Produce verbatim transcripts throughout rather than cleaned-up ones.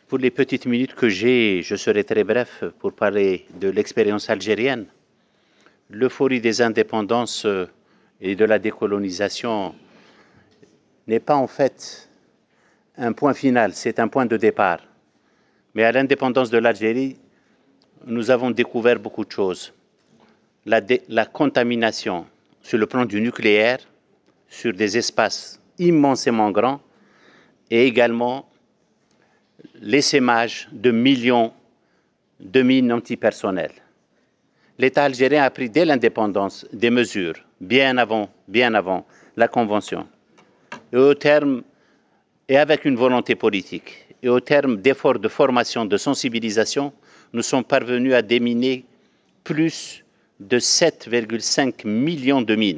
Pour les petites minutes que j'ai, je serai très bref pour parler de l'expérience algérienne. L'euphorie des indépendances et de la décolonisation n'est pas en fait un point final, c'est un point de départ. Mais à l'indépendance de l'Algérie, nous avons découvert beaucoup de choses. La, la contamination sur le plan du nucléaire, sur des espaces immensément grands, et également l'essaimage de millions de mines antipersonnelles. L'État algérien a pris dès l'indépendance des mesures, bien avant, bien avant la Convention, et, au terme, et avec une volonté politique, et au terme d'efforts de formation, de sensibilisation, nous sommes parvenus à déminer plus de sept virgule cinq millions de mines.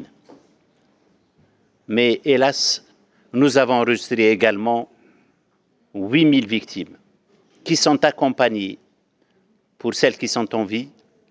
Mais hélas, nous avons enregistré également huit mille victimes qui sont accompagnées, pour celles qui sont en vie,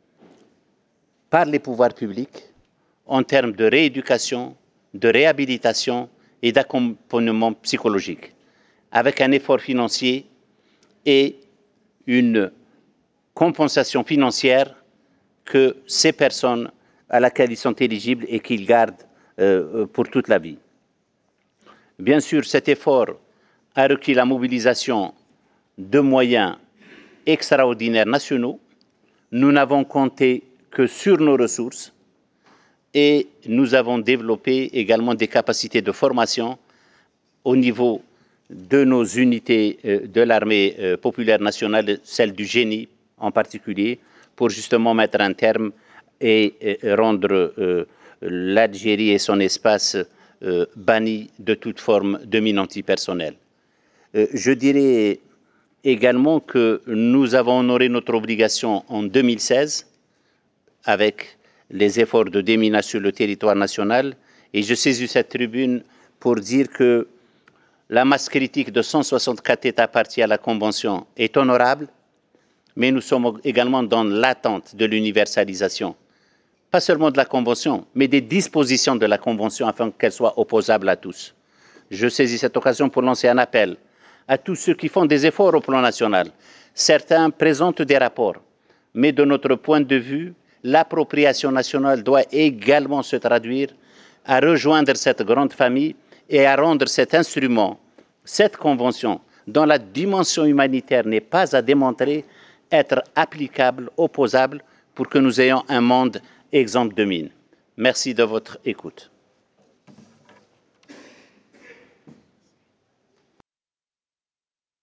par les pouvoirs publics en termes de rééducation, de réhabilitation et d'accompagnement psychologique, avec un effort financier et une compensation financière que ces personnes à laquelle ils sont éligibles et qu'ils gardent euh, pour toute la vie. Bien sûr, cet effort a requis la mobilisation de moyens extraordinaires nationaux. Nous n'avons compté que sur nos ressources et nous avons développé également des capacités de formation au niveau de nos unités de l'armée populaire nationale, celle du génie en particulier, pour justement mettre un terme et rendre l'Algérie et son espace bannis de toute forme de mine antipersonnelle. Je dirais également que nous avons honoré notre obligation en deux mille seize avec les efforts de déminage sur le territoire national, et je saisis cette tribune pour dire que la masse critique de cent soixante-quatre États partis à la Convention est honorable, mais nous sommes également dans l'attente de l'universalisation, pas seulement de la Convention, mais des dispositions de la Convention afin qu'elle soit opposable à tous. Je saisis cette occasion pour lancer un appel à tous ceux qui font des efforts au plan national. Certains présentent des rapports, mais de notre point de vue, l'appropriation nationale doit également se traduire à rejoindre cette grande famille et à rendre cet instrument, cette convention, dont la dimension humanitaire n'est pas à démontrer, être applicable, opposable, pour que nous ayons un monde exempt de mines. Merci de votre écoute.